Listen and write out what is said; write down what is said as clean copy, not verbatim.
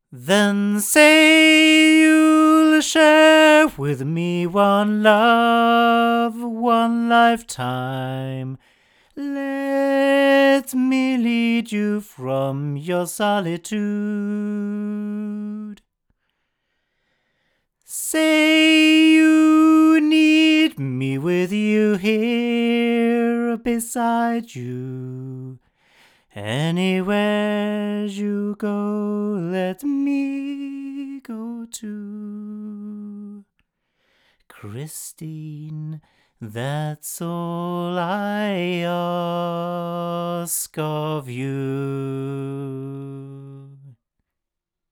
Then say you'll share with me one love, one lifetime. Let me lead you from your solitude. Say you need me with you here beside you. Anywhere you go, let me go too. Christine, that's all I ask of you.